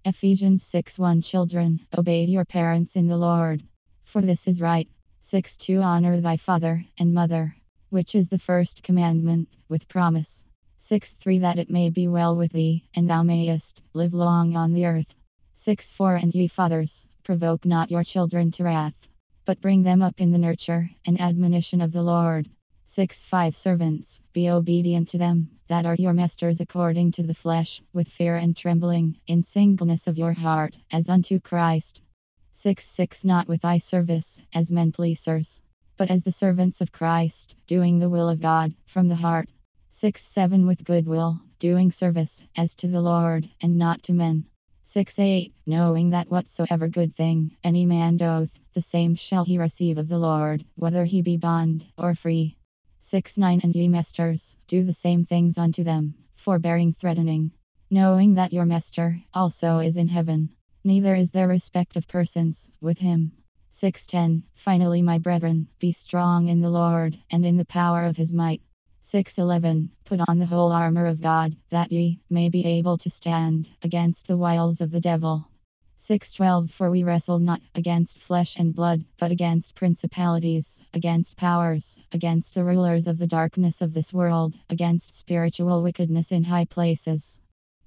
Ephesians 6:1 Children, obey your parents in the Lord, for this is right. 6:2 Honor thy father and mother, which is the first commandment, with promise. 6:3 That it may be well with thee, and thou mayest live long on the earth. 6:4 And ye fathers, provoke not your children to wrath, but bring them up in the nurture and admonition of the Lord. 6:5 Servants, be obedient to them that are your masters according to the flesh, with fear and trembling, in singleness of your heart, as unto Christ. 6:6 Not with eye service, as men pleasers, but as the servants of Christ, doing the will of God, from the heart. 6:7 With good will, doing service, as to the Lord, and not to men. 6:8 Knowing that whatsoever good thing any man doth, the same shall he receive of the Lord, whether he be bond or free. 6:9 And ye masters, do the same things unto them, forbearing threatening, knowing that your master also is in heaven, neither is there respect of persons with him. 6:10 Finally, my brethren, be strong in the Lord, and in the power of his might. 6:11 Put on the whole armor of God, that ye may be able to stand against the wiles of the devil. 6:12 For we wrestle not against flesh and blood, but against principalities, against powers, against the rulers of the darkness of this world, against spiritual wickedness in high places.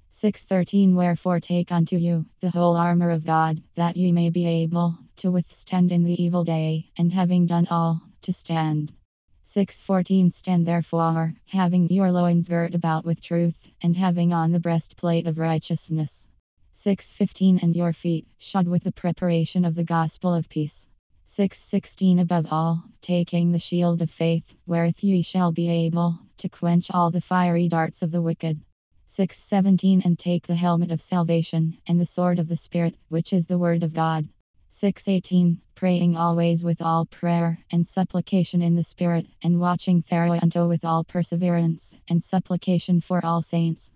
6:13 Wherefore take unto you the whole armor of God, that ye may be able to withstand in the evil day, and having done all, to stand. 6:14 Stand therefore, having your loins girt about with truth, and having on the breastplate of righteousness. 6:15 And your feet shod with the preparation of the gospel of peace. 6:16 Above all, taking the shield of faith, wherewith ye shall be able to quench all the fiery darts of the wicked. 6:17 And take the helmet of salvation, and the sword of the Spirit, which is the word of God. 6:18 Praying always with all prayer and supplication in the Spirit, and watching thereunto with all perseverance and supplication for all saints.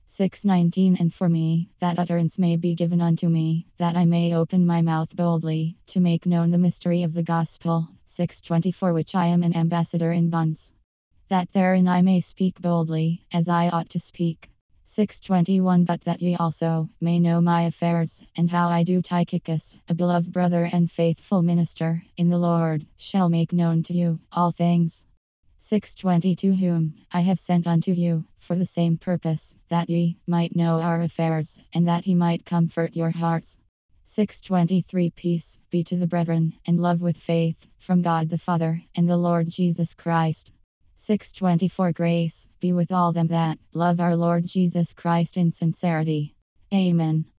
6:19 And for me, that utterance may be given unto me, that I may open my mouth boldly, to make known the mystery of the gospel. 6:20 For which I am an ambassador in bonds, that therein I may speak boldly, as I ought to speak. 6:21 But that ye also may know my affairs, and how I do Tychicus, a beloved brother and faithful minister in the Lord, shall make known to you all things. 6:22 Whom I have sent unto you, for the same purpose, that ye might know our affairs, and that he might comfort your hearts. 6:23 Peace be to the brethren, and love with faith, from God the Father, and the Lord Jesus Christ. 6:24 Grace be with all them that love our Lord Jesus Christ in sincerity. Amen.